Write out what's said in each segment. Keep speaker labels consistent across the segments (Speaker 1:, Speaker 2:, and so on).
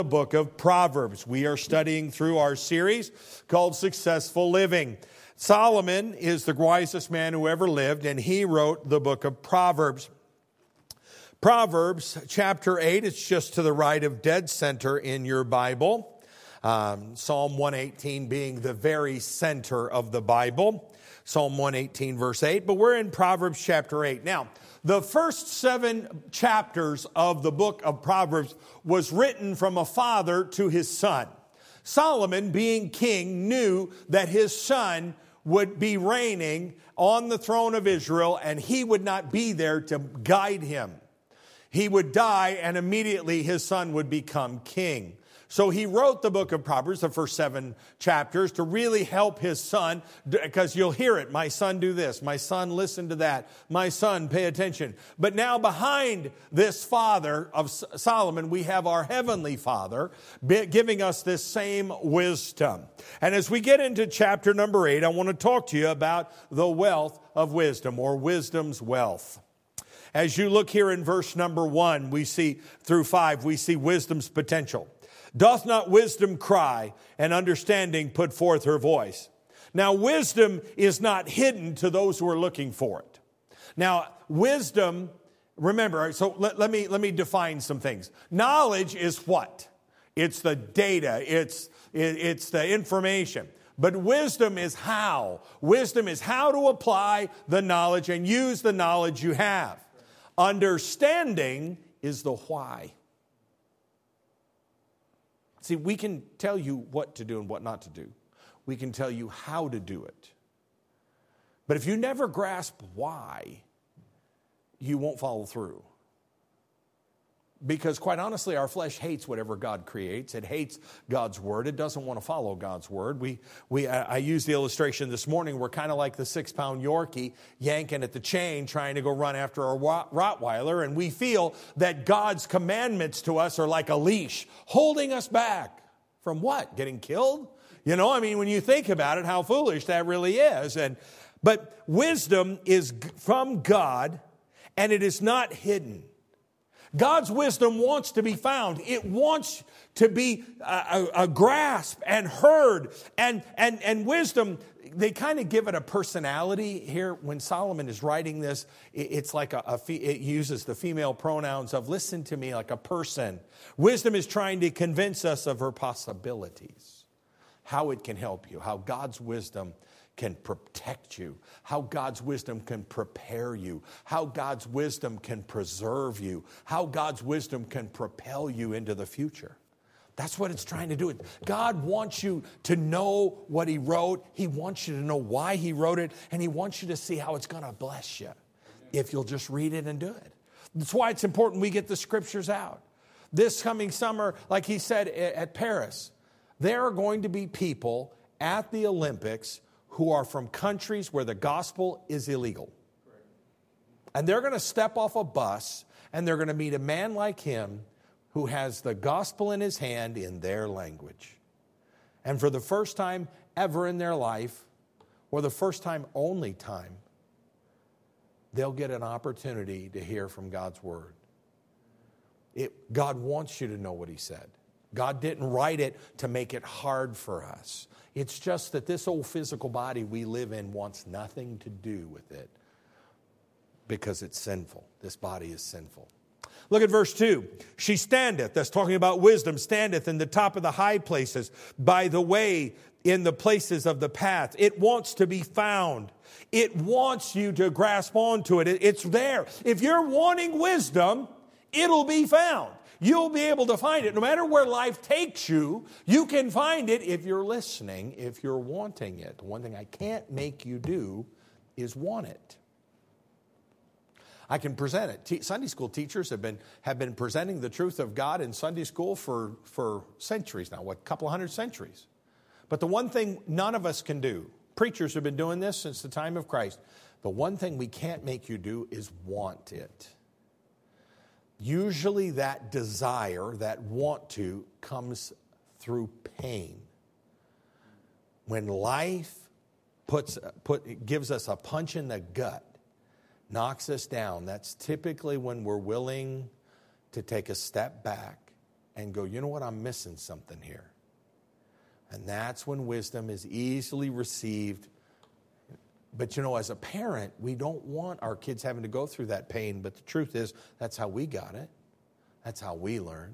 Speaker 1: the book of Proverbs. We are studying through our series called Successful Living. Solomon is the wisest man who ever lived, and he wrote the book of Proverbs. Proverbs chapter 8, it's just to the right of dead center in your Bible. Psalm 118 being the very center of the Bible. Psalm 118 verse 8, but we're in Proverbs chapter 8. Now, the first 7 chapters of the book of Proverbs was written from a father to his son. Solomon, being king, knew that his son would be reigning on the throne of Israel, and he would not be there to guide him. He would die, and immediately his son would become king. So he wrote the book of Proverbs, the first 7 chapters, to really help his son, because you'll hear it. My son, do this. My son, listen to that. My son, pay attention. But now behind this father of Solomon, we have our heavenly Father giving us this same wisdom. And as we get into chapter number 8, I want to talk to you about the wealth of wisdom, or wisdom's wealth. As you look here in verse number 1, we see through 5, we see wisdom's potential. Doth not wisdom cry, and understanding put forth her voice? Now, wisdom is not hidden to those who are looking for it. Now, wisdom, remember, so let me define some things. Knowledge is what? It's the data. It's the information. But wisdom is how. Wisdom is how to apply the knowledge and use the knowledge you have. Understanding is the why. See, we can tell you what to do and what not to do. We can tell you how to do it. But if you never grasp why, you won't follow through. Because quite honestly, our flesh hates whatever God creates. It hates God's word. It doesn't want to follow God's word. I used the illustration this morning. We're kind of like the 6-pound Yorkie yanking at the chain, trying to go run after a Rottweiler. And we feel that God's commandments to us are like a leash, holding us back from what? Getting killed? You know, I mean, when you think about it, how foolish that really is. But wisdom is from God, and it is not hidden. God's wisdom wants to be found. It wants to be a grasp and heard. And wisdom, they kind of give it a personality here. When Solomon is writing this, it's like it uses the female pronouns of listen to me like a person. Wisdom is trying to convince us of her possibilities, how it can help you, how God's wisdom can protect you, how God's wisdom can prepare you, how God's wisdom can preserve you, how God's wisdom can propel you into the future. That's what it's trying to do. God wants you to know what He wrote. He wants you to know why He wrote it, and He wants you to see how it's going to bless you if you'll just read it and do it. That's why it's important we get the scriptures out. This coming summer, like he said at Paris, there are going to be people at the Olympics who are from countries where the gospel is illegal. And they're going to step off a bus and they're going to meet a man like him who has the gospel in his hand in their language. And for the first time ever in their life, or the first time only time, they'll get an opportunity to hear from God's word. God wants you to know what He said. God didn't write it to make it hard for us. It's just that this old physical body we live in wants nothing to do with it because it's sinful. This body is sinful. Look at verse 2. She standeth, that's talking about wisdom, standeth in the top of the high places, by the way, in the places of the path. It wants to be found. It wants you to grasp onto it. It's there. If you're wanting wisdom, it'll be found. You'll be able to find it. No matter where life takes you, you can find it if you're listening, if you're wanting it. The one thing I can't make you do is want it. I can present it. Sunday school teachers have been presenting the truth of God in Sunday school for centuries now, a couple of hundred centuries. But the one thing none of us can do, preachers have been doing this since the time of Christ, the one thing we can't make you do is want it. Usually that desire, that want to, comes through pain. When life gives us a punch in the gut, knocks us down, that's typically when we're willing to take a step back and go, you know what, I'm missing something here. And that's when wisdom is easily received. But you know, as a parent, we don't want our kids having to go through that pain. But the truth is, that's how we got it. That's how we learned.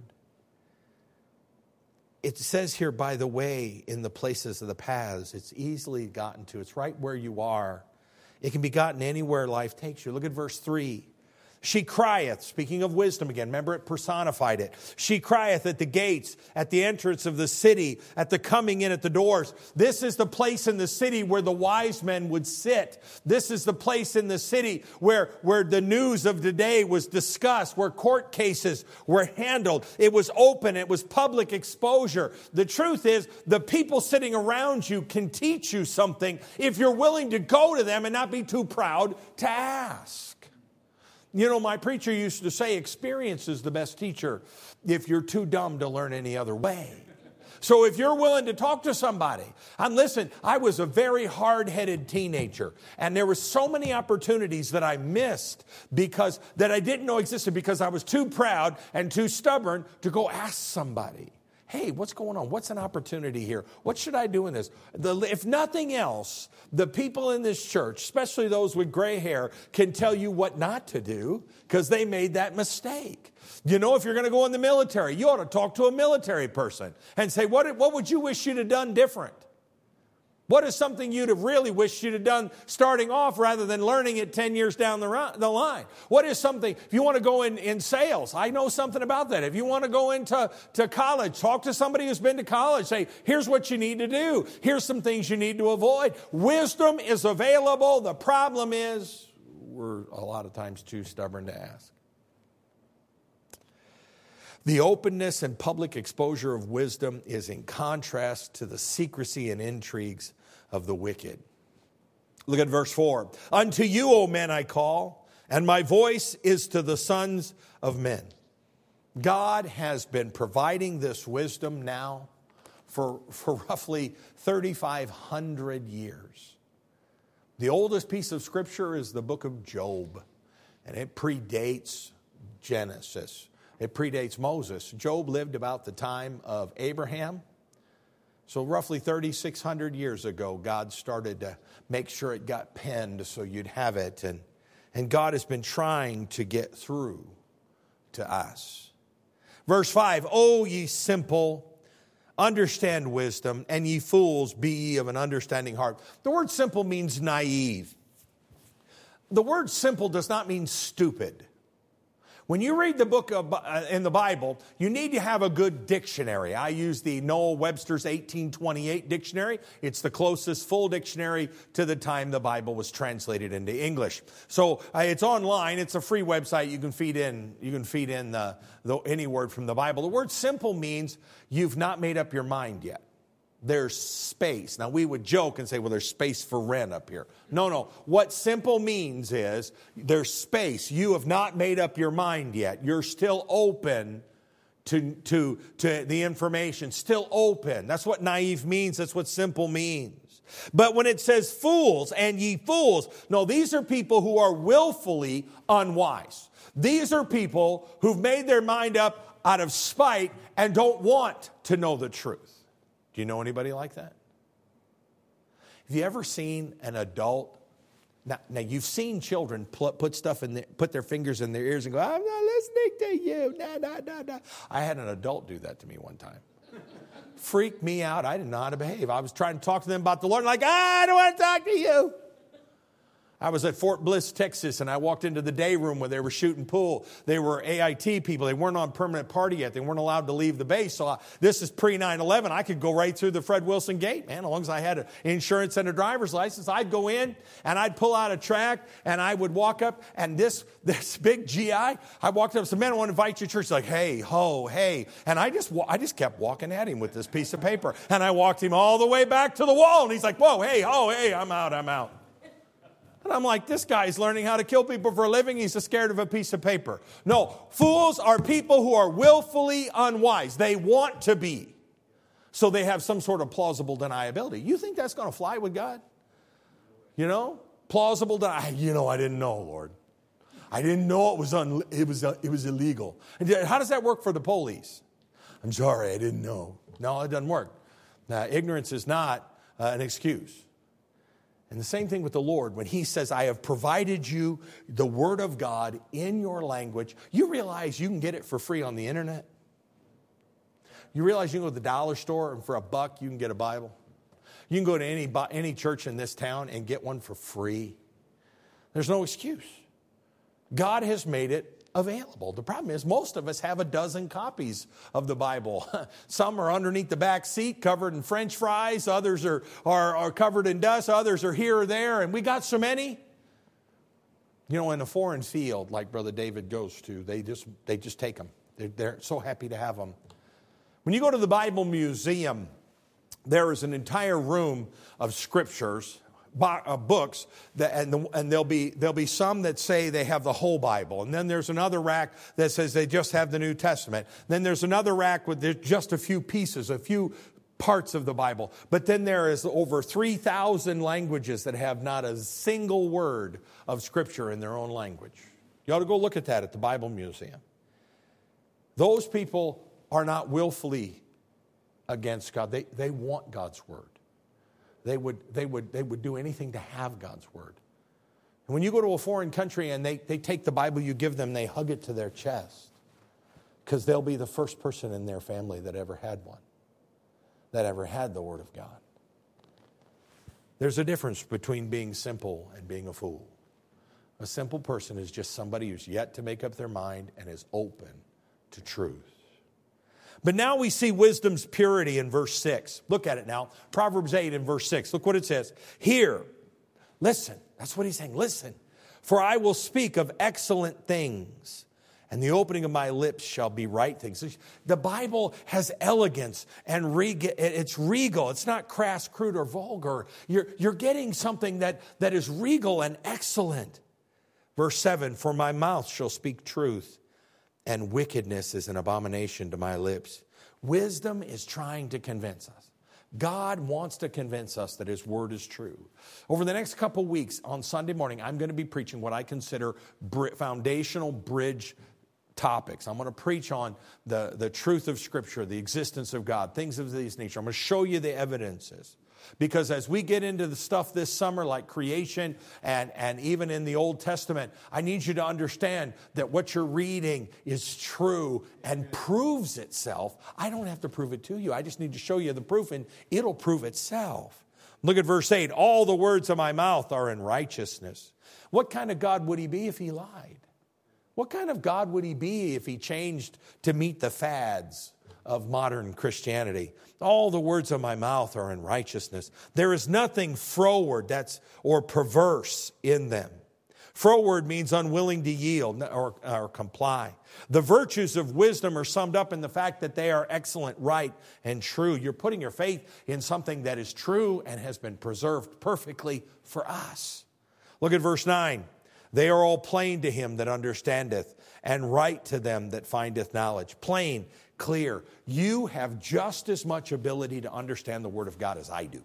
Speaker 1: It says here, by the way, in the places of the paths, it's easily gotten to. It's right where you are. It can be gotten anywhere life takes you. Look at verse 3. She crieth, speaking of wisdom again, remember it personified it. She crieth at the gates, at the entrance of the city, at the coming in at the doors. This is the place in the city where the wise men would sit. This is the place in the city where the news of the day was discussed, where court cases were handled. It was open, it was public exposure. The truth is, the people sitting around you can teach you something if you're willing to go to them and not be too proud to ask. You know, my preacher used to say, experience is the best teacher if you're too dumb to learn any other way. So if you're willing to talk to somebody, and listen, I was a very hard-headed teenager, and there were so many opportunities that I missed because that I didn't know existed because I was too proud and too stubborn to go ask somebody. Hey, what's going on? What's an opportunity here? What should I do in this? If nothing else, the people in this church, especially those with gray hair, can tell you what not to do because they made that mistake. You know, if you're going to go in the military, you ought to talk to a military person and say, what would you wish you'd have done different? What is something you'd have really wished you'd have done starting off rather than learning it 10 years down the line? What is something, if you want to go in sales, I know something about that. If you want to go into college, talk to somebody who's been to college. Say, here's what you need to do. Here's some things you need to avoid. Wisdom is available. The problem is we're a lot of times too stubborn to ask. The openness and public exposure of wisdom is in contrast to the secrecy and intrigues of the wicked. Look at verse 4. Unto you, O men, I call, and my voice is to the sons of men. God has been providing this wisdom now for roughly 3,500 years. The oldest piece of Scripture is the book of Job, and it predates Genesis. It predates Moses. Job lived about the time of Abraham. So roughly 3,600 years ago, God started to make sure it got penned so you'd have it. And God has been trying to get through to us. Verse 5, O ye simple, understand wisdom, and ye fools, be ye of an understanding heart. The word simple means naive. The word simple does not mean stupid. When you read the book in the Bible, you need to have a good dictionary. I use the Noah Webster's 1828 dictionary. It's the closest full dictionary to the time the Bible was translated into English. So it's online. It's a free website. You can feed in any word from the Bible. The word simple means you've not made up your mind yet. There's space. Now, we would joke and say, well, there's space for rent up here. No. What simple means is there's space. You have not made up your mind yet. You're still open to the information. Still open. That's what naive means. That's what simple means. But when it says fools and ye fools, no, these are people who are willfully unwise. These are people who've made their mind up out of spite and don't want to know the truth. Do you know anybody like that? Have you ever seen an adult? Now you've seen children put their fingers in their ears and go, I'm not listening to you. No. I had an adult do that to me one time. Freaked me out. I didn't know how to behave. I was trying to talk to them about the Lord. Like, I don't want to talk to you. I was at Fort Bliss, Texas, and I walked into the day room where they were shooting pool. They were AIT people. They weren't on permanent party yet. They weren't allowed to leave the base. So this is pre-9/11. I could go right through the Fred Wilson gate, man. As long as I had insurance and a driver's license, I'd go in, and I'd pull out a tract, and I would walk up, and this big GI, I walked up and said, man, I want to invite you to church. He's like, hey, ho, hey. And I just kept walking at him with this piece of paper. And I walked him all the way back to the wall, and he's like, whoa, hey, ho, hey, I'm out. And I'm like, this guy's learning how to kill people for a living. He's scared of a piece of paper. No, fools are people who are willfully unwise. They want to be. So they have some sort of plausible deniability. You think that's going to fly with God? You know? Plausible I didn't know, Lord. I didn't know it was illegal. And how does that work for the police? I'm sorry, I didn't know. No, it doesn't work. Ignorance is not an excuse. And the same thing with the Lord. When he says, I have provided you the Word of God in your language, you realize you can get it for free on the internet? You realize you can go to the dollar store and for $1 you can get a Bible? You can go to any church in this town and get one for free. There's no excuse. God has made it available. The problem is most of us have a dozen copies of the Bible. Some are underneath the back seat covered in French fries. Others are covered in dust. Others are here or there. And we got so many. You know, in a foreign field like Brother David goes to, they just take them. They're so happy to have them. When you go to the Bible Museum, there is an entire room of scriptures, books, and there'll be some that say they have the whole Bible. And then there's another rack that says they just have the New Testament. Then there's another rack with just a few pieces, a few parts of the Bible. But then there is over 3,000 languages that have not a single word of Scripture in their own language. You ought to go look at that at the Bible Museum. Those people are not willfully against God. They want God's Word. They would do anything to have God's Word. And when you go to a foreign country and they take the Bible you give them, they hug it to their chest because they'll be the first person in their family that ever had one, that ever had the Word of God. There's a difference between being simple and being a fool. A simple person is just somebody who's yet to make up their mind and is open to truth. But now we see wisdom's purity in verse 6. Look at it now. Proverbs 8 in verse 6. Look what it says. Hear, listen. That's what he's saying. Listen. For I will speak of excellent things, and the opening of my lips shall be right things. The Bible has elegance and it's regal. It's not crass, crude, or vulgar. You're getting something that is regal and excellent. Verse 7, for my mouth shall speak truth, and wickedness is an abomination to my lips. Wisdom is trying to convince us. God wants to convince us that His Word is true. Over the next couple weeks on Sunday morning, I'm going to be preaching what I consider foundational bridge topics. I'm going to preach on the truth of Scripture, the existence of God, things of this nature. I'm going to show you the evidences. Because as we get into the stuff this summer like creation and even in the Old Testament, I need you to understand that what you're reading is true and proves itself. I don't have to prove it to you. I just need to show you the proof and it'll prove itself. Look at verse 8. All the words of my mouth are in righteousness. What kind of God would He be if He lied? What kind of God would He be if He changed to meet the fads of modern Christianity? All the words of my mouth are in righteousness. There is nothing froward or perverse in them. Froward means unwilling to yield or comply. The virtues of wisdom are summed up in the fact that they are excellent, right, and true. You're putting your faith in something that is true and has been preserved perfectly for us. Look at verse 9. They are all plain to him that understandeth, and right to them that findeth knowledge. Plain, clear. You have just as much ability to understand the Word of God as I do.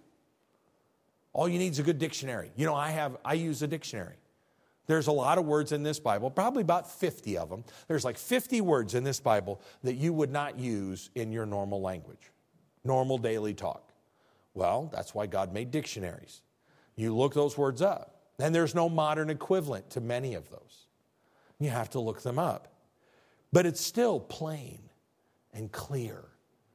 Speaker 1: All you need is a good dictionary. You know, I use a dictionary. There's a lot of words in this Bible, probably about 50 of them. There's like 50 words in this Bible that you would not use in your normal language, normal daily talk. Well, that's why God made dictionaries. You look those words up. And there's no modern equivalent to many of those. You have to look them up. But it's still plain and clear.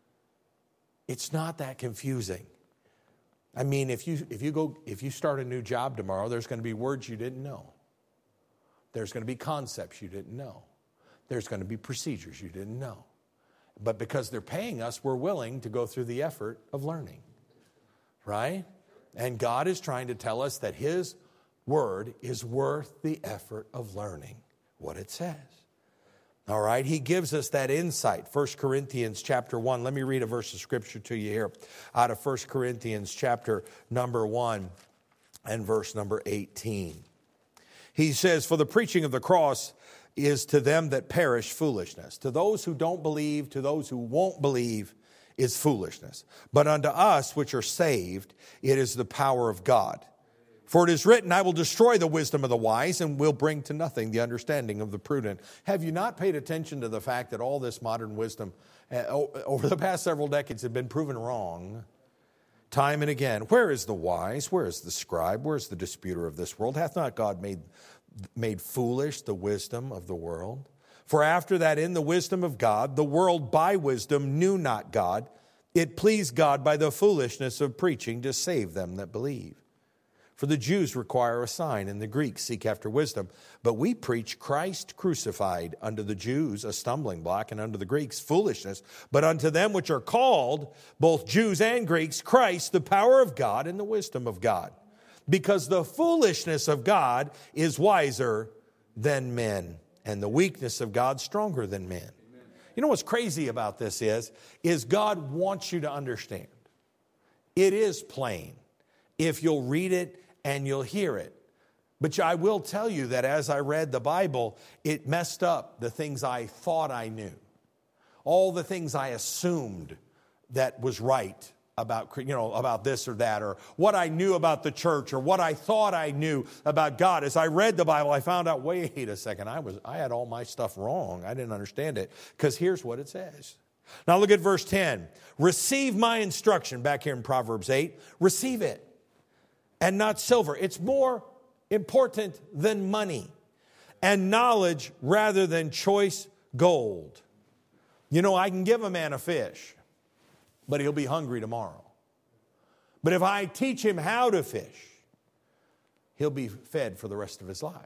Speaker 1: It's not that confusing. I mean, if you start a new job tomorrow, there's going to be words you didn't know. There's going to be concepts you didn't know. There's going to be procedures you didn't know. But because they're paying us, we're willing to go through the effort of learning. Right? And God is trying to tell us that His Word is worth the effort of learning what it says. All right, He gives us that insight. 1 Corinthians chapter 1. Let me read a verse of Scripture to you here out of 1 Corinthians chapter number 1 and verse number 18. He says, for the preaching of the cross is to them that perish foolishness. To those who don't believe, to those who won't believe, is foolishness. But unto us which are saved, it is the power of God. For it is written, I will destroy the wisdom of the wise and will bring to nothing the understanding of the prudent. Have you not paid attention to the fact that all this modern wisdom over the past several decades have been proven wrong time and again. Where is the wise? Where is the scribe? Where is the disputer of this world? Hath not God made foolish the wisdom of the world? For after that, in the wisdom of God, the world by wisdom knew not God. It pleased God by the foolishness of preaching to save them that believe. For the Jews require a sign, and the Greeks seek after wisdom. But we preach Christ crucified, unto the Jews a stumbling block, and unto the Greeks foolishness. But unto them which are called, both Jews and Greeks, Christ, the power of God and the wisdom of God. Because the foolishness of God is wiser than men, and the weakness of God stronger than men. You know what's crazy about this is God wants you to understand. It is plain if you'll read it and you'll hear it. But I will tell you that as I read the Bible, it messed up the things I thought I knew. All the things I assumed that was right about this or that, or what I knew about the church, or what I thought I knew about God. As I read the Bible, I found out, wait a second, I had all my stuff wrong. I didn't understand it, because here's what it says. Now look at verse 10. Receive my instruction, back here in Proverbs 8. Receive it, and not silver. It's more important than money, and knowledge rather than choice gold. You know, I can give a man a fish, but he'll be hungry tomorrow. But if I teach him how to fish, he'll be fed for the rest of his life.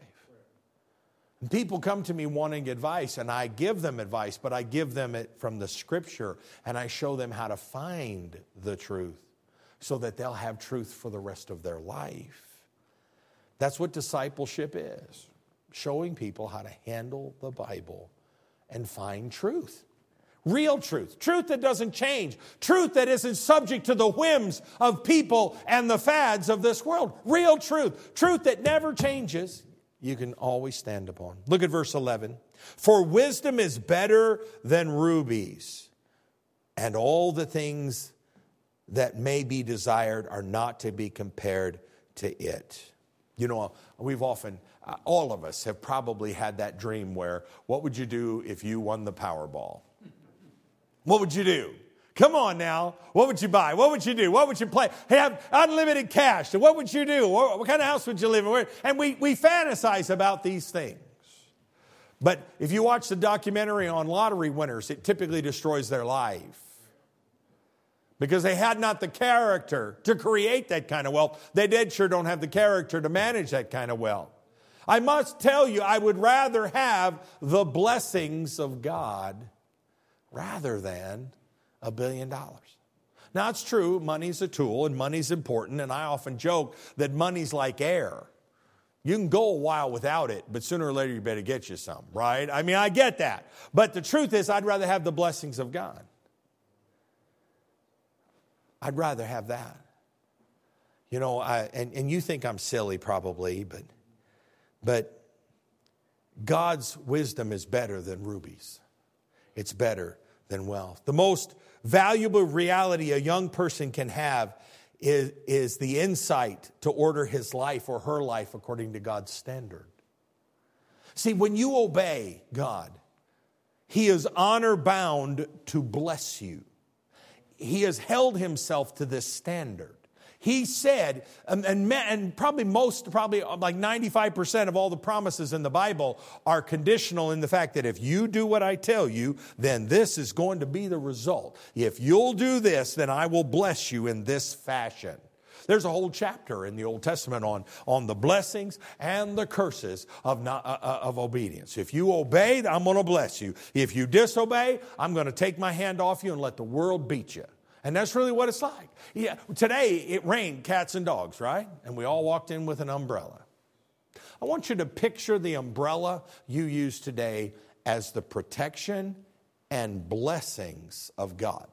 Speaker 1: And people come to me wanting advice, and I give them advice, but I give them it from the Scripture, and I show them how to find the truth so that they'll have truth for the rest of their life. That's what discipleship is, showing people how to handle the Bible and find truth. Real truth. Truth that doesn't change. Truth that isn't subject to the whims of people and the fads of this world. Real truth. Truth that never changes. You can always stand upon. Look at verse 11. For wisdom is better than rubies, and all the things that may be desired are not to be compared to it. You know, we've often, all of us have probably had that dream where, what would you do if you won the Powerball? What would you do? Come on now. What would you buy? What would you do? What would you play? Have unlimited cash. What would you do? What kind of house would you live in? And we fantasize about these things. But if you watch the documentary on lottery winners, it typically destroys their life. Because they had not the character to create that kind of wealth. They dead sure don't have the character to manage that kind of wealth. I must tell you, I would rather have the blessings of God rather than $1 billion. Now, it's true, money's a tool and money's important, and I often joke that money's like air. You can go a while without it, but sooner or later you better get you some, right? I mean, I get that. But the truth is, I'd rather have the blessings of God. I'd rather have that. You know, and you think I'm silly probably, but God's wisdom is better than rubies. It's better than wealth. The most valuable reality a young person can have is the insight to order his life or her life according to God's standard. See, when you obey God, He is honor bound to bless you. He has held Himself to this standard. He said, and probably like 95% of all the promises in the Bible are conditional in the fact that if you do what I tell you, then this is going to be the result. If you'll do this, then I will bless you in this fashion. There's a whole chapter in the Old Testament on the blessings and the curses of obedience. If you obey, I'm going to bless you. If you disobey, I'm going to take my hand off you and let the world beat you. And that's really what it's like. Yeah, today it rained cats and dogs, right? And we all walked in with an umbrella. I want you to picture the umbrella you use today as the protection and blessings of God.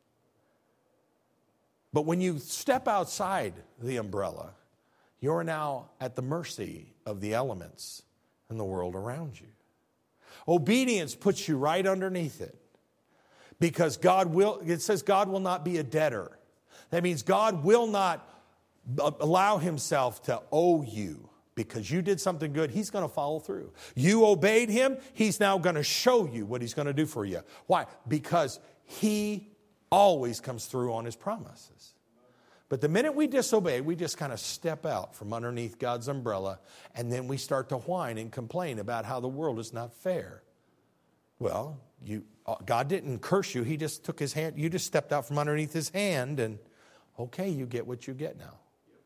Speaker 1: But when you step outside the umbrella, you're now at the mercy of the elements and the world around you. Obedience puts you right underneath it. Because it says God will not be a debtor. That means God will not allow Himself to owe you. Because you did something good, He's going to follow through. You obeyed Him, He's now going to show you what He's going to do for you. Why? Because He always comes through on His promises. But the minute we disobey, we just kind of step out from underneath God's umbrella, and then we start to whine and complain about how the world is not fair. Well, God didn't curse you. He just took His hand. You just stepped out from underneath His hand, and okay, you get what you get now.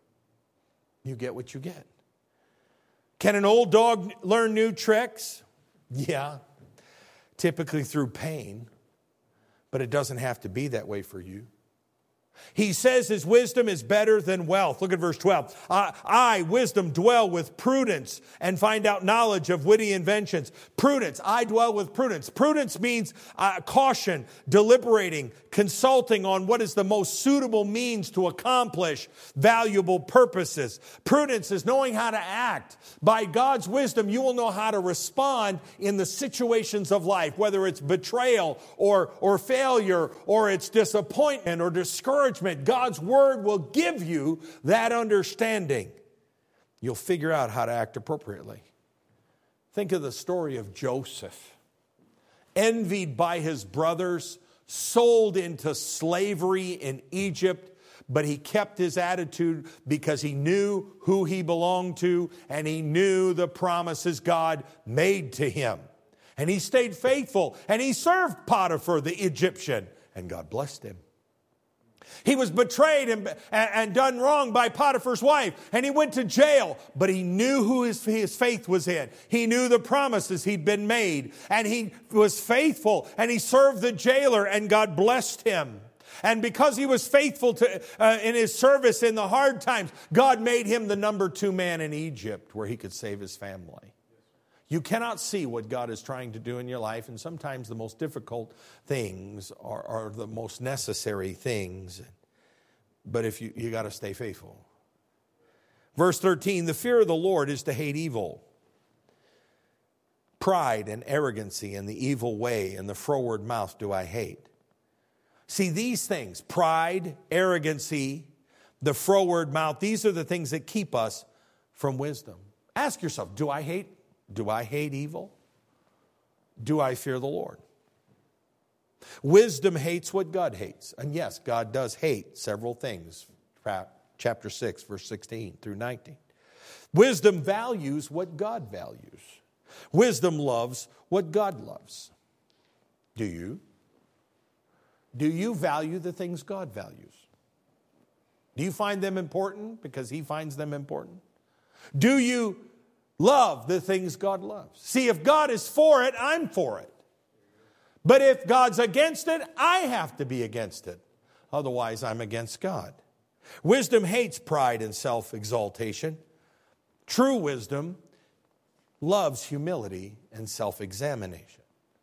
Speaker 1: You get what you get. Can an old dog learn new tricks? Yeah, typically through pain, but it doesn't have to be that way for you. He says His wisdom is better than wealth. Look at verse 12. I, wisdom, dwell with prudence and find out knowledge of witty inventions. Prudence. I dwell with prudence. Prudence means caution, deliberating, consulting on what is the most suitable means to accomplish valuable purposes. Prudence is knowing how to act. By God's wisdom, you will know how to respond in the situations of life, whether it's betrayal or failure, or it's disappointment or discouragement. God's word will give you that understanding. You'll figure out how to act appropriately. Think of the story of Joseph. Envied by his brothers, sold into slavery in Egypt, but he kept his attitude because he knew who he belonged to and he knew the promises God made to him. And he stayed faithful and he served Potiphar, the Egyptian, and God blessed him. He was betrayed and done wrong by Potiphar's wife, and he went to jail, but he knew who his faith was in. He knew the promises he'd been made, and he was faithful, and he served the jailer, and God blessed him. And because he was faithful in his service in the hard times, God made him the number 2 man in Egypt where he could save his family. You cannot see what God is trying to do in your life, and sometimes the most difficult things are the most necessary things. But if you got to stay faithful. Verse 13, the fear of the Lord is to hate evil. Pride and arrogancy and the evil way and the froward mouth do I hate. See, these things, pride, arrogancy, the froward mouth, these are the things that keep us from wisdom. Ask yourself, do I hate evil? Do I fear the Lord? Wisdom hates what God hates. And yes, God does hate several things. Chapter 6, verse 16 through 19. Wisdom values what God values. Wisdom loves what God loves. Do you? Do you value the things God values? Do you find them important because He finds them important? Do you love the things God loves? See, if God is for it, I'm for it. But if God's against it, I have to be against it. Otherwise, I'm against God. Wisdom hates pride and self-exaltation. True wisdom loves humility and self-examination.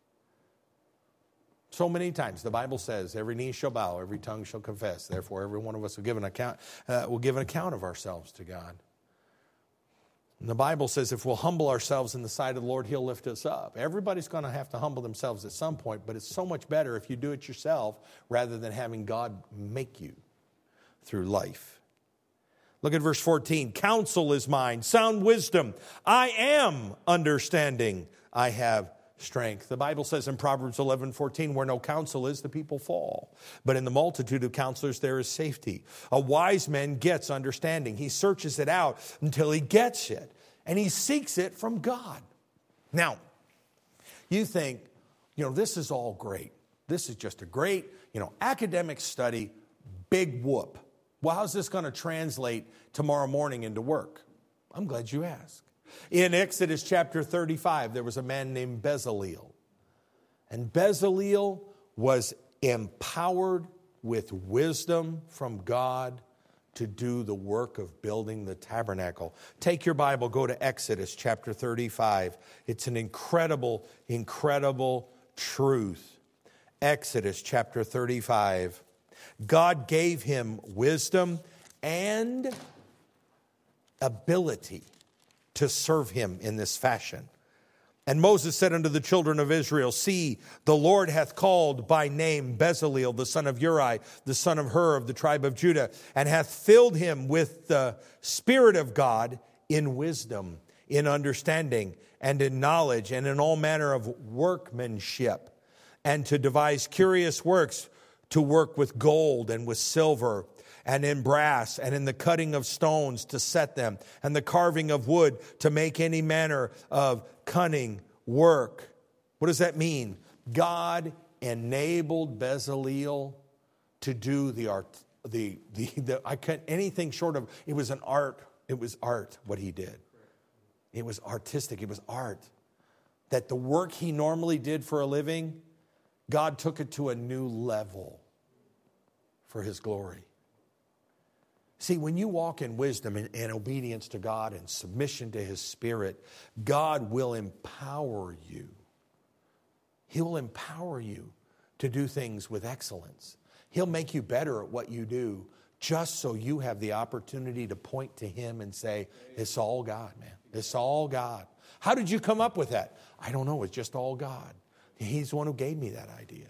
Speaker 1: So many times the Bible says, every knee shall bow, every tongue shall confess. Therefore, every one of us will give an account of ourselves to God. And the Bible says if we'll humble ourselves in the sight of the Lord, He'll lift us up. Everybody's going to have to humble themselves at some point, but it's so much better if you do it yourself rather than having God make you through life. Look at verse 14. Counsel is mine, sound wisdom. I am understanding. I have strength. The Bible says in Proverbs 11:14, where no counsel is, the people fall. But in the multitude of counselors, there is safety. A wise man gets understanding. He searches it out until he gets it. And he seeks it from God. Now, you think, this is all great. This is just a great, academic study, big whoop. Well, how's this going to translate tomorrow morning into work? I'm glad you asked. In Exodus chapter 35, there was a man named Bezaleel. And Bezaleel was empowered with wisdom from God to do the work of building the tabernacle. Take your Bible, go to Exodus chapter 35. It's an incredible, incredible truth. Exodus chapter 35. God gave him wisdom and ability to serve Him in this fashion. And Moses said unto the children of Israel, see, the Lord hath called by name Bezaleel, the son of Uri, the son of Hur of the tribe of Judah, and hath filled him with the Spirit of God in wisdom, in understanding, and in knowledge, and in all manner of workmanship, and to devise curious works, to work with gold and with silver and in brass and in the cutting of stones to set them, and the carving of wood to make any manner of cunning work. What does that mean? God enabled Bezalel to do anything short of, it was an art. It was art what he did. It was artistic. It was art. That the work he normally did for a living, God took it to a new level for his glory. See, when you walk in wisdom and obedience to God and submission to his Spirit, God will empower you. He will empower you to do things with excellence. He'll make you better at what you do just so you have the opportunity to point to him and say, it's all God, man. It's all God. How did you come up with that? I don't know. It's just all God. He's the one who gave me that idea.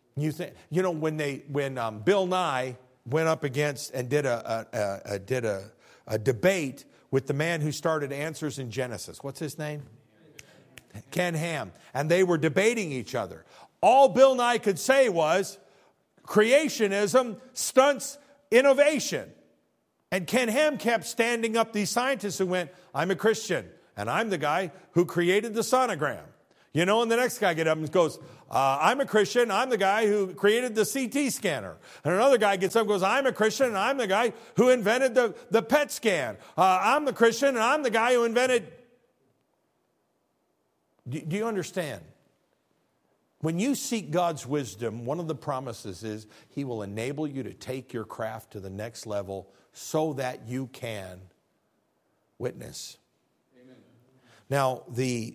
Speaker 1: When Bill Nye went up against and did a debate with the man who started Answers in Genesis. What's his name? Ken Ham. And they were debating each other. All Bill Nye could say was, creationism stunts innovation. And Ken Ham kept standing up these scientists who went, I'm a Christian, and I'm the guy who created the sonogram. And the next guy gets up and goes, I'm a Christian, I'm the guy who created the CT scanner. And another guy gets up and goes, I'm a Christian, and I'm the guy who invented the PET scan. I'm the Christian, and I'm the guy who invented... Do you understand? When you seek God's wisdom, one of the promises is he will enable you to take your craft to the next level so that you can witness. Amen. Now, the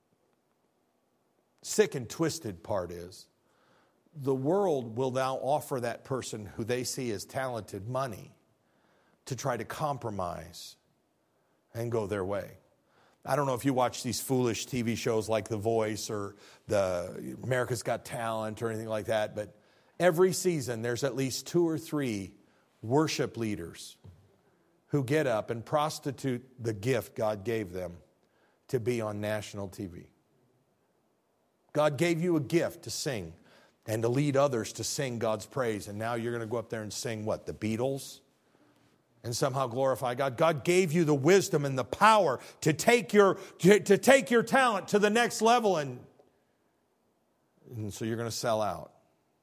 Speaker 1: sick and twisted part is the world will now offer that person who they see as talented money to try to compromise and go their way. I don't know if you watch these foolish TV shows like The Voice or the America's Got Talent or anything like that, but every season there's at least 2 or 3 worship leaders who get up and prostitute the gift God gave them to be on national TV. God gave you a gift to sing and to lead others to sing God's praise, and now you're going to go up there and sing what? The Beatles? And somehow glorify God. God gave you the wisdom and the power to take your talent to the next level, and so you're going to sell out.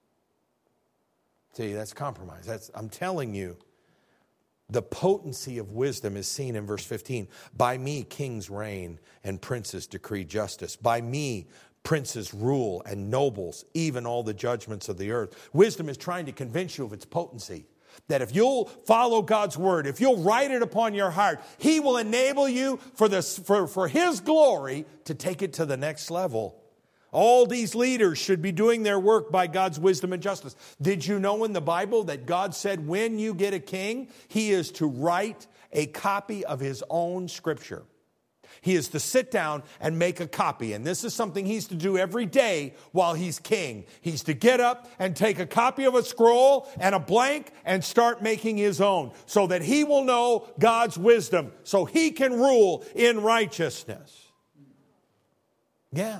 Speaker 1: See, that's compromise. I'm telling you, the potency of wisdom is seen in verse 15. By me kings reign and princes decree justice. By me princes rule and nobles, even all the judgments of the earth. Wisdom is trying to convince you of its potency. That if you'll follow God's word, if you'll write it upon your heart, he will enable you for his glory to take it to the next level. All these leaders should be doing their work by God's wisdom and justice. Did you know in the Bible that God said when you get a king, he is to write a copy of his own scripture? He is to sit down and make a copy. And this is something he's to do every day while he's king. He's to get up and take a copy of a scroll and a blank and start making his own so that he will know God's wisdom, so he can rule in righteousness. Yeah.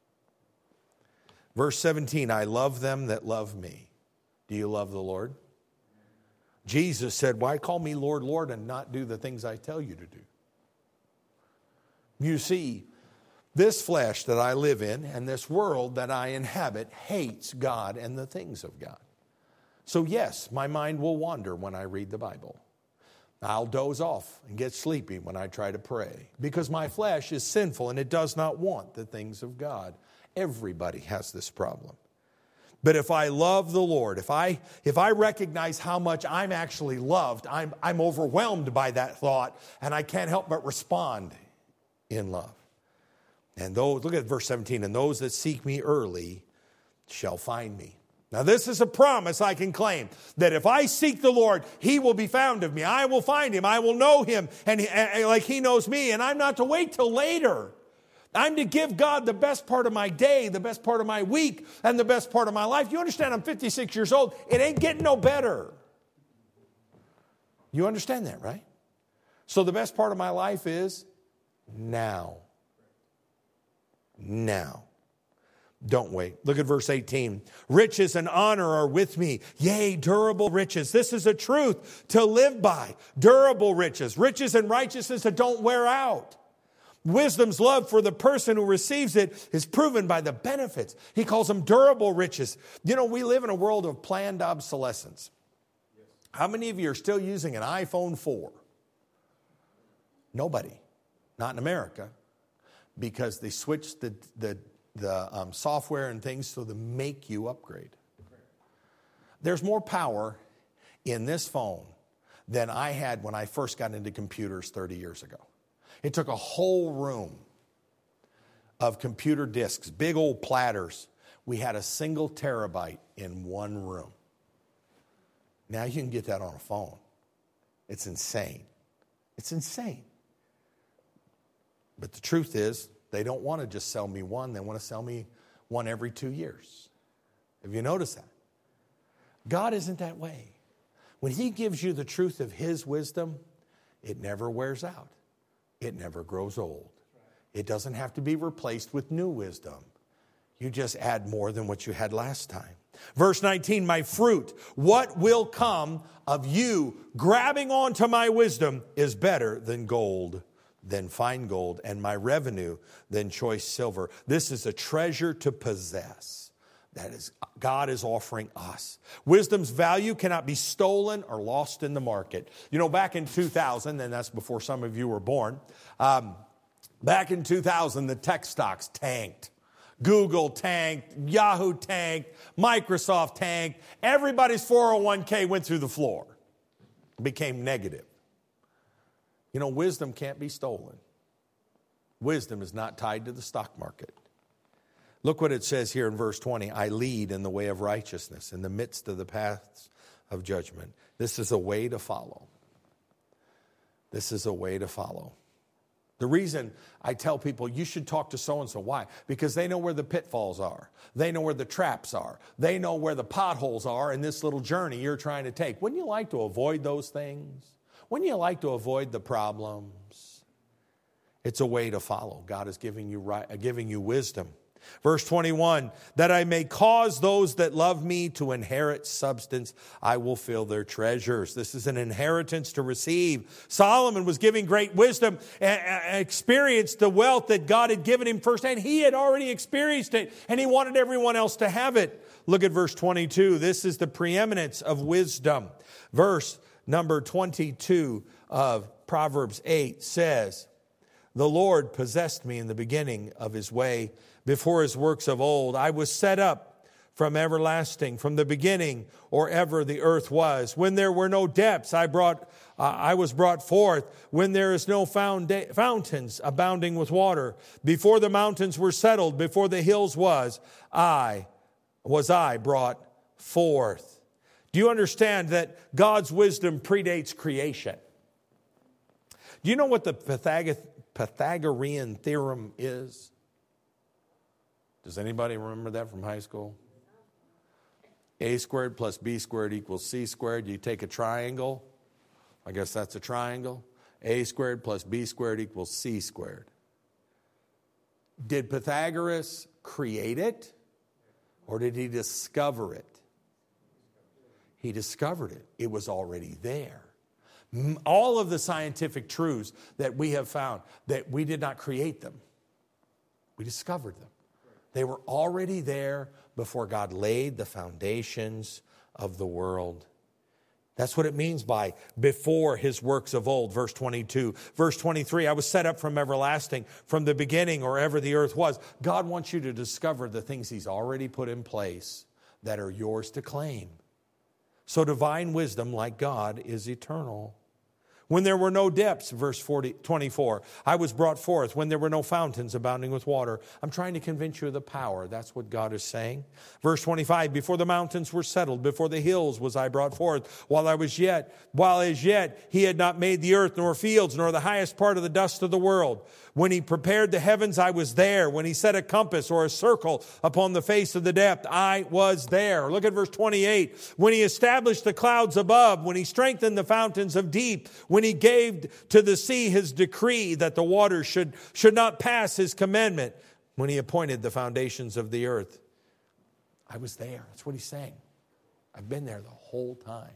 Speaker 1: Verse 17, I love them that love me. Do you love the Lord? Jesus said, why call me Lord, Lord, and not do the things I tell you to do? You see, this flesh that I live in and this world that I inhabit hates God and the things of God. So yes, my mind will wander when I read the Bible. I'll doze off and get sleepy when I try to pray because my flesh is sinful and it does not want the things of God. Everybody has this problem. But if I love the Lord, if I recognize how much I'm actually loved, I'm overwhelmed by that thought and I can't help but respond in love. And those, look at verse 17, and those that seek me early shall find me. Now this is a promise I can claim, that if I seek the Lord, he will be found of me. I will find him. I will know him and like he knows me. And I'm not to wait till later. I'm to give God the best part of my day, the best part of my week, and the best part of my life. You understand, I'm 56 years old. It ain't getting no better. You understand that, right? So the best part of my life is now. Now. Don't wait. Look at verse 18. Riches and honor are with me. Yea, durable riches. This is a truth to live by. Durable riches. Riches and righteousness that don't wear out. Wisdom's love for the person who receives it is proven by the benefits. He calls them durable riches. You know, we live in a world of planned obsolescence. How many of you are still using an iPhone 4? Nobody. Not in America. Because they switched the software and things so to make you upgrade. There's more power in this phone than I had when I first got into computers 30 years ago. It took a whole room of computer disks, big old platters. We had a single terabyte in one room. Now you can get that on a phone. It's insane. It's insane. But the truth is, they don't want to just sell me one. They want to sell me one every 2 years. Have you noticed that? God isn't that way. When He gives you the truth of His wisdom, it never wears out. It never grows old. It doesn't have to be replaced with new wisdom. You just add more than what you had last time. Verse 19, my fruit, what will come of you grabbing onto my wisdom is better than gold, than fine gold, and my revenue than choice silver. This is a treasure to possess. That is, God is offering us. Wisdom's value cannot be stolen or lost in the market. You know, back in 2000, and that's before some of you were born, back in 2000, the tech stocks tanked. Google tanked, Yahoo tanked, Microsoft tanked. Everybody's 401k went through the floor. Became negative. You know, wisdom can't be stolen. Wisdom is not tied to the stock market. Look what it says here in verse 20. I lead in the way of righteousness in the midst of the paths of judgment. This is a way to follow. This is a way to follow. The reason I tell people you should talk to so-and-so, why? Because they know where the pitfalls are. They know where the traps are. They know where the potholes are in this little journey you're trying to take. Wouldn't you like to avoid those things? Wouldn't you like to avoid the problems? It's a way to follow. God is giving you wisdom. Verse 21, that I may cause those that love me to inherit substance, I will fill their treasures. This is an inheritance to receive. Solomon was giving great wisdom and experienced the wealth that God had given him firsthand. He had already experienced it, and he wanted everyone else to have it. Look at verse 22. This is the preeminence of wisdom. Verse number 22 of Proverbs 8 says, the Lord possessed me in the beginning of His way, before His works of old. I was set up from everlasting, from the beginning, or ever the earth was. When there were no depths, I was brought forth. When there is no fountains abounding with water. Before the mountains were settled, before the hills was I brought forth. Do you understand that God's wisdom predates creation? Do you know what the Pythagorean theorem is? Does anybody remember that from high school? A squared plus B squared equals C squared. You take a triangle. I guess that's a triangle. A squared plus B squared equals C squared. Did Pythagoras create it? Or did he discover it? He discovered it. It was already there. All of the scientific truths that we have found, that we did not create them. We discovered them. They were already there before God laid the foundations of the world. That's what it means by before His works of old, verse 22. Verse 23, I was set up from everlasting, from the beginning or ever the earth was. God wants you to discover the things He's already put in place that are yours to claim. So divine wisdom, like God, is eternal. When there were no depths, verse 24, I was brought forth. When there were no fountains abounding with water. I'm trying to convince you of the power. That's what God is saying. Verse 25, before the mountains were settled, before the hills was I brought forth. While as yet He had not made the earth, nor fields, nor the highest part of the dust of the world. When He prepared the heavens, I was there. When He set a compass or a circle upon the face of the depth, I was there. Look at verse 28. When He established the clouds above, when He strengthened the fountains of deep, when He gave to the sea His decree that the waters should not pass His commandment. when he appointed the foundations of the earth. I was there. That's what he's saying. I've been there the whole time.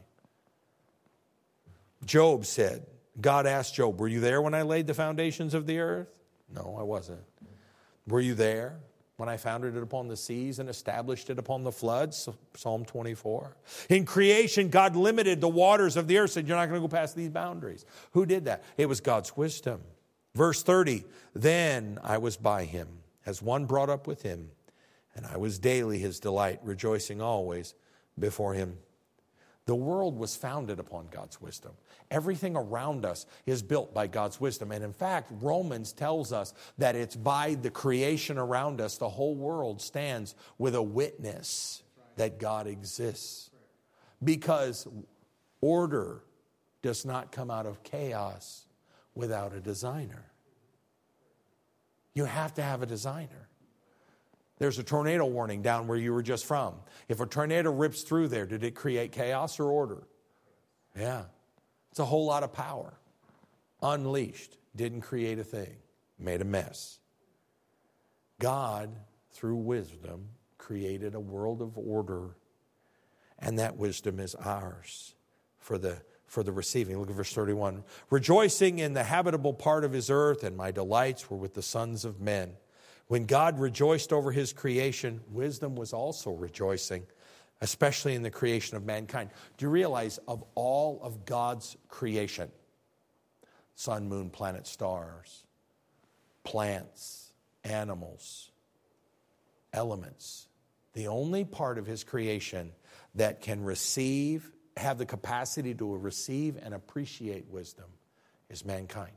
Speaker 1: Job said, God asked Job, were you there when I laid the foundations of the earth? No, I wasn't. Were you there when I founded it upon the seas and established it upon the floods? Psalm 24. In creation, God limited the waters of the earth, said, you're not going to go past these boundaries. Who did that? It was God's wisdom. Verse 30, then I was by him, as one brought up with him, and I was daily his delight, rejoicing always before him. The world was founded upon God's wisdom. Everything around us is built by God's wisdom. And in fact, Romans tells us that it's by the creation around us, the whole world stands with a witness that God exists. Because order does not come out of chaos without a designer. You have to have a designer. There's a tornado warning down where you were just from. If a tornado rips through there, did it create chaos or order? Yeah. It's a whole lot of power. Unleashed. Didn't create a thing. Made a mess. God, through wisdom, created a world of order. And that wisdom is ours for the receiving. Look at verse 31. Rejoicing in the habitable part of his earth, and my delights were with the sons of men. When God rejoiced over his creation, wisdom was also rejoicing, especially in the creation of mankind. Do you realize of all of God's creation, sun, moon, planet, stars, plants, animals, elements, the only part of his creation that can have the capacity to receive and appreciate wisdom is mankind.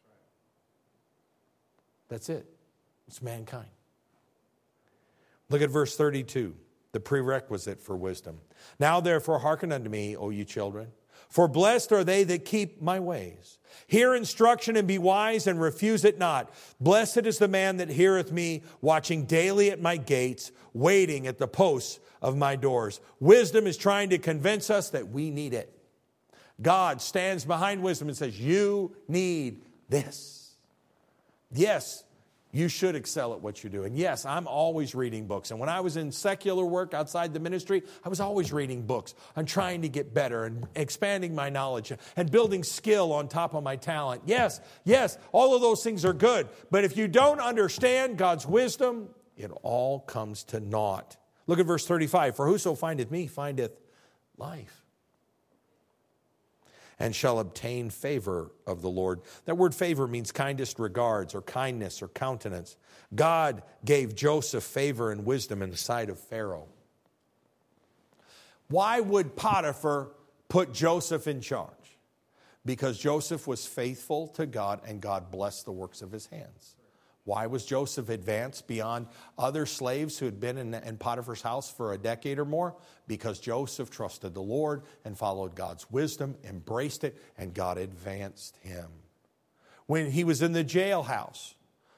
Speaker 1: That's it. It's mankind. Look at verse 32, the prerequisite for wisdom. Now therefore hearken unto me, O you children, for blessed are they that keep my ways. Hear instruction and be wise and refuse it not. Blessed is the man that heareth me, watching daily at my gates, waiting at the posts of my doors. Wisdom is trying to convince us that we need it. God stands behind wisdom and says, you need this. Yes, you should excel at what you do. And yes, I'm always reading books. And when I was in secular work outside the ministry, I was always reading books and trying to get better and expanding my knowledge and building skill on top of my talent. Yes, all of those things are good. But if you don't understand God's wisdom, it all comes to naught. Look at verse 35. For whoso findeth me findeth life, and shall obtain favor of the Lord. That word favor means kindest regards or kindness or countenance. God gave Joseph favor and wisdom in the sight of Pharaoh. Why would Potiphar put Joseph in charge? Because Joseph was faithful to God and God blessed the works of his hands. Why was Joseph advanced beyond other slaves who had been in Potiphar's house for a decade or more? Because Joseph trusted the Lord and followed God's wisdom, embraced it, and God advanced him. When he was in the jailhouse,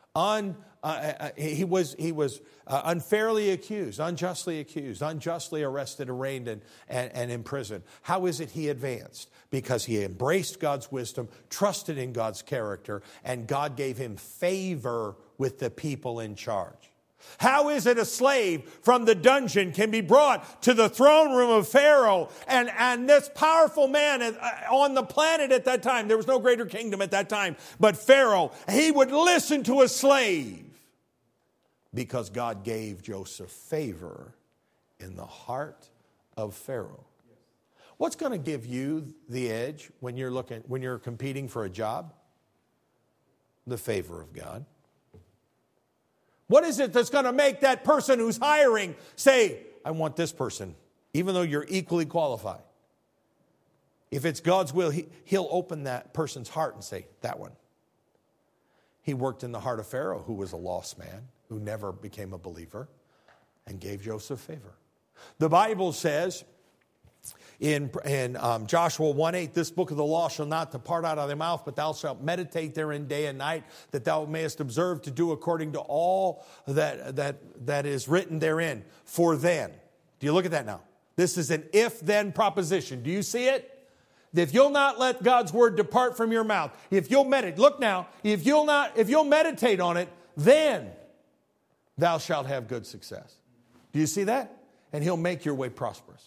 Speaker 1: he was unfairly accused, unjustly arrested, arraigned, and imprisoned. How is it he advanced? Because he embraced God's wisdom, trusted in God's character, and God gave him favor with the people in charge. How is it a slave from the dungeon can be brought to the throne room of Pharaoh? And this powerful man on the planet at that time, there was no greater kingdom at that time, but Pharaoh, he would listen to a slave because God gave Joseph favor in the heart of Pharaoh. What's going to give you the edge when you're competing for a job? The favor of God. What is it that's going to make that person who's hiring say, I want this person, even though you're equally qualified? If it's God's will, he'll open that person's heart and say, that one. He worked in the heart of Pharaoh, who was a lost man, who never became a believer, and gave Joseph favor. The Bible says in Joshua 1:8, this book of the law shall not depart out of thy mouth, but thou shalt meditate therein day and night, that thou mayest observe to do according to all that is written therein. For then, do you look at that now? This is an if-then proposition. Do you see it? If you'll not let God's word depart from your mouth, if you'll meditate, look now, if you'll meditate on it, then thou shalt have good success. Do you see that? And he'll make your way prosperous.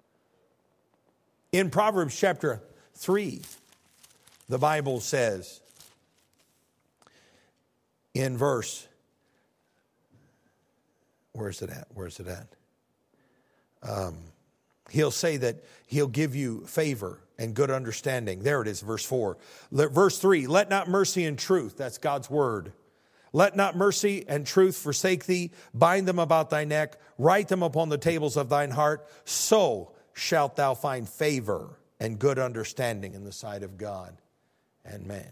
Speaker 1: In Proverbs chapter 3, the Bible says in verse, where's it at? He'll say that he'll give you favor and good understanding. There it is, verse 4. Verse 3, let not mercy and truth, that's God's word. Let not mercy and truth forsake thee. Bind them about thy neck. Write them upon the tables of thine heart. So shalt thou find favor and good understanding in the sight of God and man.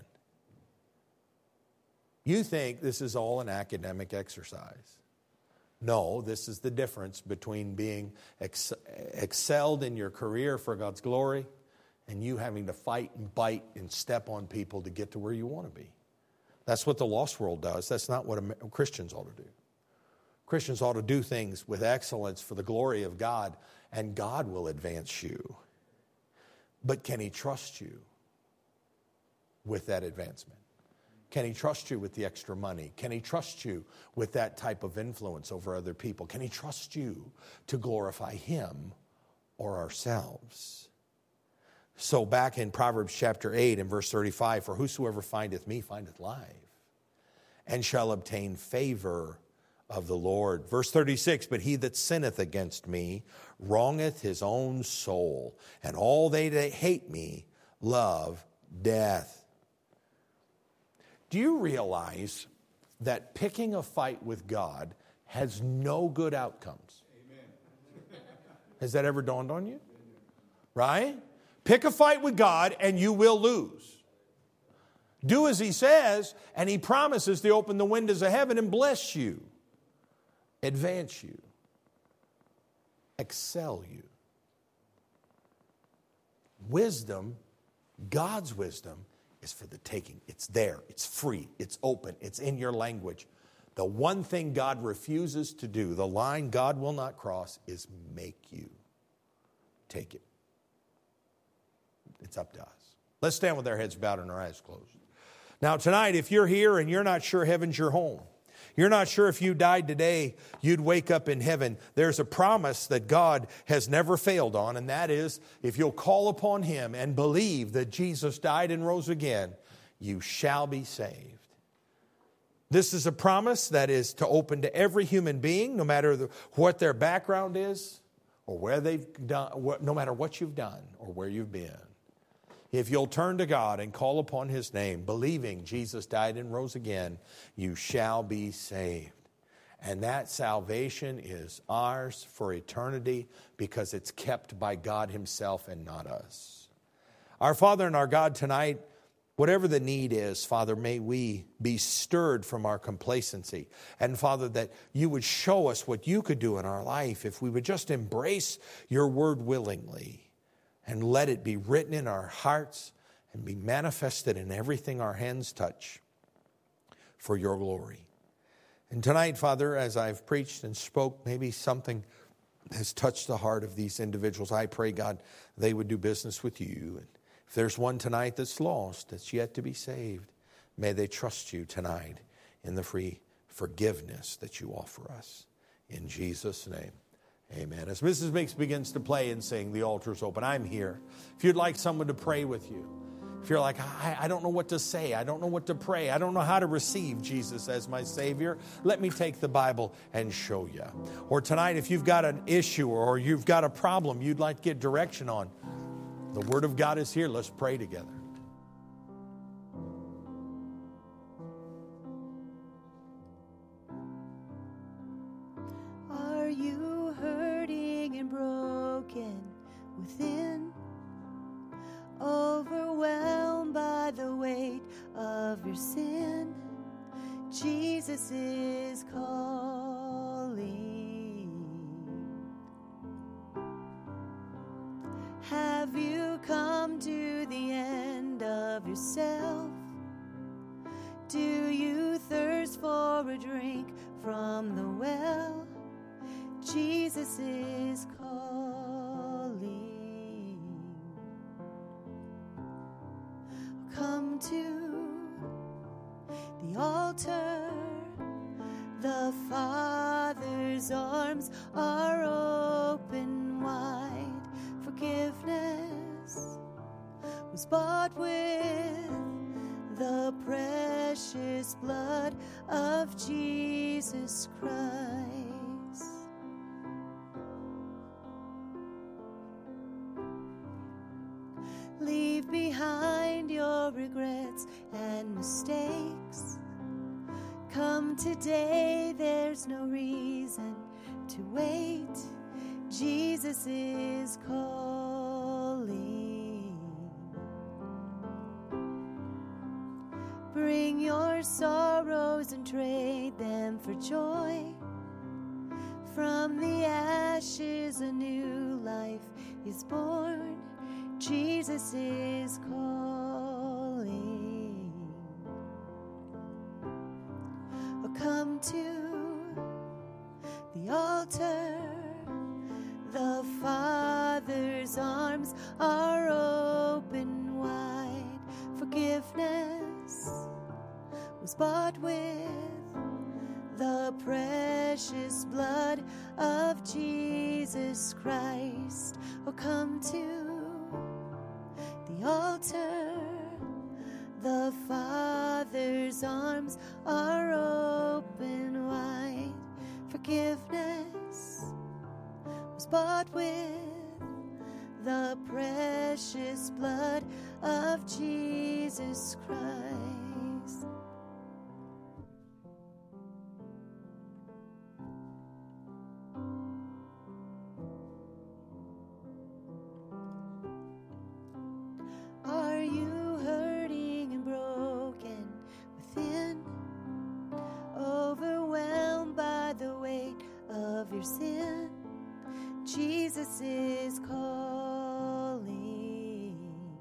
Speaker 1: You think this is all an academic exercise. No, this is the difference between being excelled in your career for God's glory and you having to fight and bite and step on people to get to where you want to be. That's what the lost world does. That's not what Christians ought to do. Christians ought to do things with excellence for the glory of God, and God will advance you. But can He trust you with that advancement? Can He trust you with the extra money? Can He trust you with that type of influence over other people? Can He trust you to glorify Him or ourselves? So back in Proverbs chapter 8 and verse 35, for whosoever findeth me findeth life, and shall obtain favor of the Lord. Verse 36, but he that sinneth against me wrongeth his own soul, and all they that hate me love death. Do you realize that picking a fight with God has no good outcomes? Amen. Has that ever dawned on you? Right? Pick a fight with God and you will lose. Do as He says, and He promises to open the windows of heaven and bless you, advance you, excel you. Wisdom, God's wisdom, is for the taking. It's there. It's free. It's open. It's in your language. The one thing God refuses to do, the line God will not cross, is make you take it. It's up to us. Let's stand with our heads bowed and our eyes closed. Now tonight, if you're here and you're not sure heaven's your home, you're not sure if you died today, you'd wake up in heaven. There's a promise that God has never failed on, and that is, if you'll call upon Him and believe that Jesus died and rose again, you shall be saved. This is a promise that is to open to every human being, no matter what their background is, or where they've done, no matter what you've done or where you've been. If you'll turn to God and call upon His name, believing Jesus died and rose again, you shall be saved. And that salvation is ours for eternity because it's kept by God Himself and not us. Our Father and our God, tonight, whatever the need is, Father, may we be stirred from our complacency. And Father, that you would show us what you could do in our life if we would just embrace your word willingly. And let it be written in our hearts and be manifested in everything our hands touch for your glory. And tonight, Father, as I've preached and spoke, maybe something has touched the heart of these individuals. I pray, God, they would do business with you. And if there's one tonight that's lost, that's yet to be saved, may they trust you tonight in the free forgiveness that you offer us. In Jesus' name. Amen. As Mrs. Meeks begins to play and sing, the altar's open. I'm here. If you'd like someone to pray with you, if you're like, I don't know what to say, I don't know what to pray, I don't know how to receive Jesus as my Savior, let me take the Bible and show you. Or tonight, if you've got an issue or you've got a problem you'd like to get direction on, the Word of God is here. Let's pray together.
Speaker 2: Are you hurting and broken within? Overwhelmed by the weight of your sin? Jesus is calling. Have you come to the end of yourself? Do you thirst for a drink from the well? Jesus is calling. Come to the altar. The The Father's arms are open wide. Forgiveness was bought with the precious blood of Jesus Christ. Leave behind your regrets and mistakes. Come today, there's no reason to wait. Jesus is calling. Bring your sorrows and trade them for joy. From the ashes a new life is born. Jesus is calling. Oh, come to the altar. The Father's arms are open wide. Forgiveness was bought with the precious blood of Jesus Christ. Oh, come to the altar. The Father's arms are open wide. Forgiveness was bought with the precious blood of Jesus Christ. Are you hurting and broken within? Overwhelmed by the weight of your sin? Jesus is calling.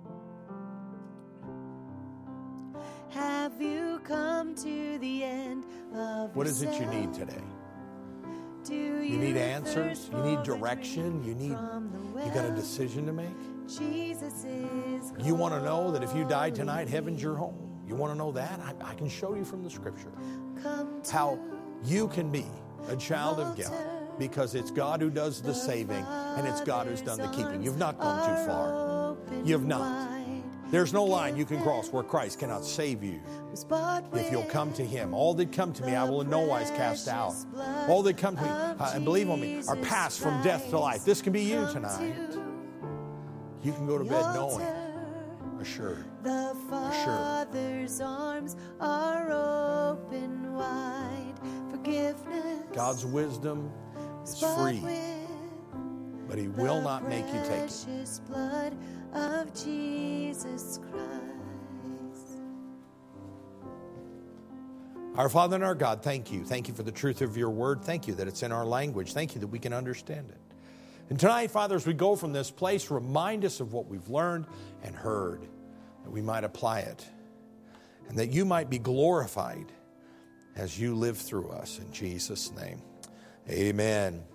Speaker 2: Have you come to the end of
Speaker 1: What is it you
Speaker 2: yourself?
Speaker 1: need today?
Speaker 2: Do
Speaker 1: You need answers?
Speaker 2: thirst
Speaker 1: You need
Speaker 2: for a
Speaker 1: direction?
Speaker 2: drink
Speaker 1: You
Speaker 2: from the
Speaker 1: got a
Speaker 2: well?
Speaker 1: decision to make?
Speaker 2: Jesus is calling.
Speaker 1: You want to know that if you die tonight, heaven's your home? You want to know that? I can show you from the scripture
Speaker 2: Come to
Speaker 1: how you can be a child of God, because it's God who does the saving and it's God who's done the keeping. You've not gone too far. You've not. There's no line you can cross where Christ cannot save you if you'll come to Him. All that come to me, I will in no wise cast out. All that come to me, and believe on me, are passed from death to life. This can be you tonight. You can go to bed knowing, assured.
Speaker 2: The Father's arms are open wide. Forgiveness
Speaker 1: God's wisdom is free, but He will not make you take it.
Speaker 2: precious blood of Jesus Christ.
Speaker 1: Our Father and our God, thank you. Thank you for the truth of your word. Thank you that it's in our language. Thank you that we can understand it. And tonight, Father, as we go from this place, remind us of what we've learned and heard, that we might apply it, and that you might be glorified as you live through us. In Jesus' name, amen.